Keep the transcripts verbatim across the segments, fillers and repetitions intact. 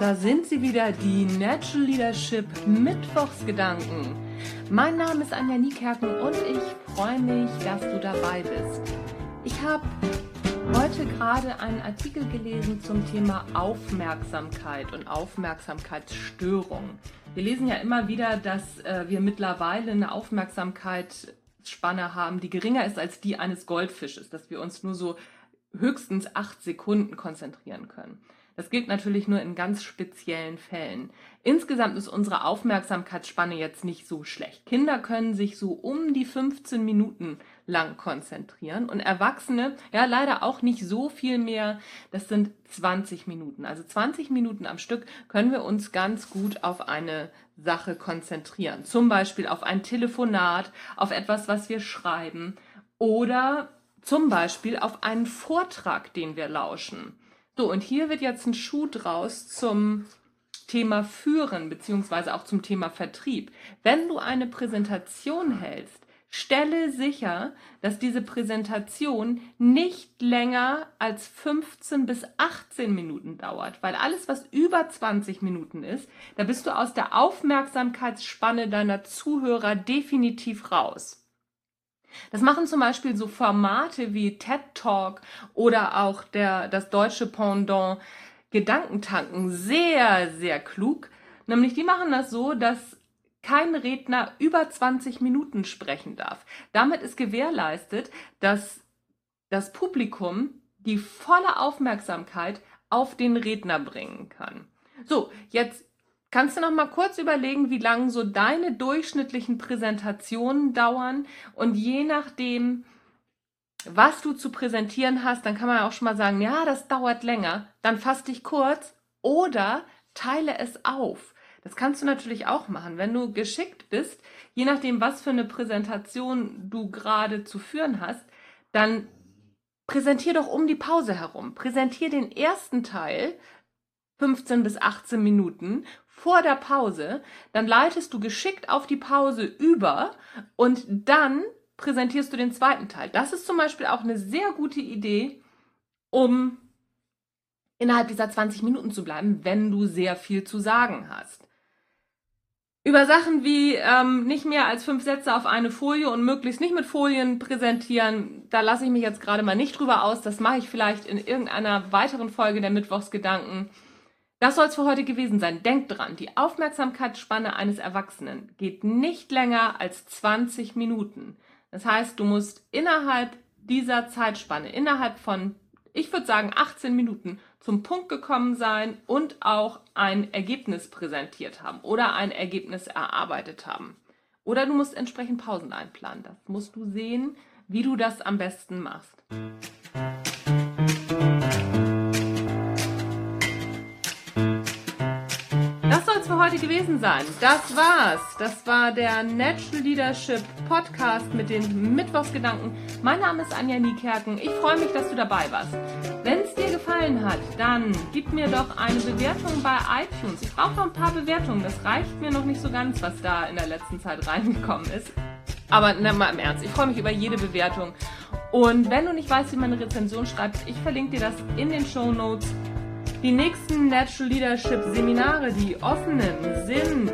da sind sie wieder, die Natural Leadership Mittwochsgedanken. Mein Name ist Anja Niekerken und ich freue mich, dass du dabei bist. Ich habe heute gerade einen Artikel gelesen zum Thema Aufmerksamkeit und Aufmerksamkeitsstörung. Wir lesen ja immer wieder, dass äh, wir mittlerweile eine Aufmerksamkeitsspanne haben, die geringer ist als die eines Goldfisches, dass wir uns nur so höchstens acht Sekunden konzentrieren können. Das gilt natürlich nur in ganz speziellen Fällen. Insgesamt ist unsere Aufmerksamkeitsspanne jetzt nicht so schlecht. Kinder können sich so um die fünfzehn Minuten lang konzentrieren und Erwachsene, ja leider auch nicht so viel mehr, das sind zwanzig Minuten. Also zwanzig Minuten am Stück können wir uns ganz gut auf eine Sache konzentrieren. Zum Beispiel auf ein Telefonat, auf etwas, was wir schreiben oder zum Beispiel auf einen Vortrag, den wir lauschen. So, und hier wird jetzt ein Schuh draus zum Thema Führen beziehungsweise auch zum Thema Vertrieb. Wenn du eine Präsentation hältst, stelle sicher, dass diese Präsentation nicht länger als fünfzehn bis achtzehn Minuten dauert, weil alles, was über zwanzig Minuten ist, da bist du aus der Aufmerksamkeitsspanne deiner Zuhörer definitiv raus. Das machen zum Beispiel so Formate wie TED Talk oder auch der, das deutsche Pendant Gedankentanken sehr, sehr klug. Nämlich die machen das so, dass kein Redner über zwanzig Minuten sprechen darf. Damit ist gewährleistet, dass das Publikum die volle Aufmerksamkeit auf den Redner bringen kann. So, jetzt kannst du noch mal kurz überlegen, wie lange so deine durchschnittlichen Präsentationen dauern und je nachdem, was du zu präsentieren hast, dann kann man auch schon mal sagen, ja, das dauert länger, dann fass dich kurz oder teile es auf. Das kannst du natürlich auch machen, wenn du geschickt bist, je nachdem, was für eine Präsentation du gerade zu führen hast, dann präsentier doch um die Pause herum. Präsentier den ersten Teil, fünfzehn bis achtzehn Minuten, vor der Pause, dann leitest du geschickt auf die Pause über und dann präsentierst du den zweiten Teil. Das ist zum Beispiel auch eine sehr gute Idee, um innerhalb dieser zwanzig Minuten zu bleiben, wenn du sehr viel zu sagen hast. Über Sachen wie ähm, nicht mehr als fünf Sätze auf eine Folie und möglichst nicht mit Folien präsentieren, da lasse ich mich jetzt gerade mal nicht drüber aus. Das mache ich vielleicht in irgendeiner weiteren Folge der Mittwochsgedanken. Das soll es für heute gewesen sein. Denk dran, die Aufmerksamkeitsspanne eines Erwachsenen geht nicht länger als zwanzig Minuten. Das heißt, du musst innerhalb dieser Zeitspanne, innerhalb von, ich würde sagen, achtzehn Minuten zum Punkt gekommen sein und auch ein Ergebnis präsentiert haben oder ein Ergebnis erarbeitet haben. Oder du musst entsprechend Pausen einplanen. Das musst du sehen, wie du das am besten machst. Für heute gewesen sein. Das war's. Das war der Natural Leadership Podcast mit den Mittwochsgedanken. Mein Name ist Anja Niekerken. Ich freue mich, dass du dabei warst. Wenn es dir gefallen hat, dann gib mir doch eine Bewertung bei iTunes. Ich brauche noch ein paar Bewertungen. Das reicht mir noch nicht so ganz, was da in der letzten Zeit reingekommen ist. Aber na, mal im Ernst, ich freue mich über jede Bewertung. Und wenn du nicht weißt, wie man eine Rezension schreibt, ich verlinke dir das in den Shownotes. Die nächsten Natural Leadership Seminare, die offenen, sind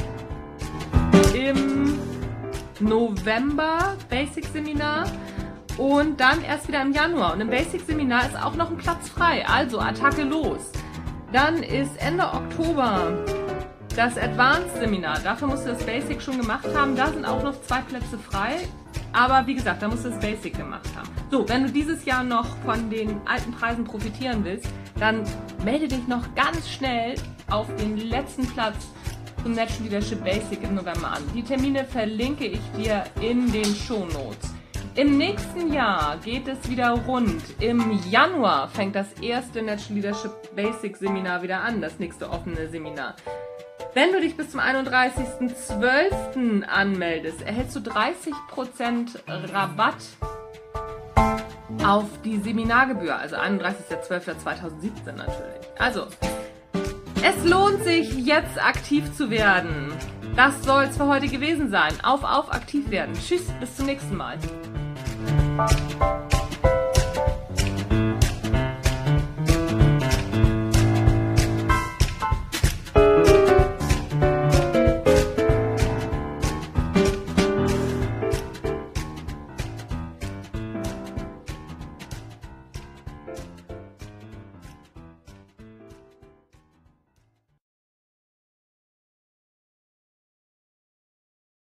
im November Basic Seminar und dann erst wieder im Januar. Und im Basic Seminar ist auch noch ein Platz frei, also Attacke los. Dann ist Ende Oktober das Advanced Seminar. Dafür musst du das Basic schon gemacht haben. Da sind auch noch zwei Plätze frei. Aber wie gesagt, da musst du das Basic gemacht haben. So, wenn du dieses Jahr noch von den alten Preisen profitieren willst, dann melde dich noch ganz schnell auf den letzten Platz zum Natural Leadership Basic im November an. Die Termine verlinke ich dir in den Shownotes. Im nächsten Jahr geht es wieder rund. Im Januar fängt das erste Natural Leadership Basic Seminar wieder an, das nächste offene Seminar. Wenn du dich bis zum einunddreißigsten zwölften anmeldest, erhältst du dreißig Prozent Rabatt auf die Seminargebühr, also einunddreißigster zwölfter zweitausendsiebzehn natürlich. Also, es lohnt sich, jetzt aktiv zu werden. Das soll es für heute gewesen sein. Auf, auf, aktiv werden. Tschüss, bis zum nächsten Mal.